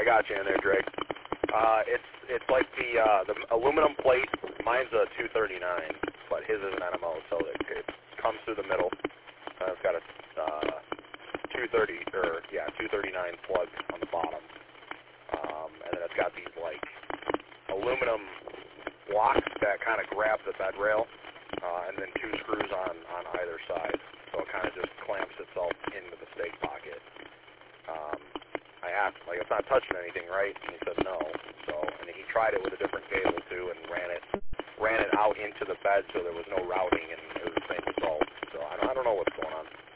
got you in there, Drake. It's like the aluminum plate. Mine's a 239, but his is an NMO, so it comes through the middle. It's got a 239 plug on the bottom, and then it's got these like aluminum blocks that kind of grab the bed rail, and then 2 screws on either side, so it kind of just clamps itself into the stake pocket. I asked, like, it's not touching anything, right? And he said no. So, and he tried it with a different cable too, and ran it out into the bed, so there was no routing, and it was the same result. So I don't know what's going on.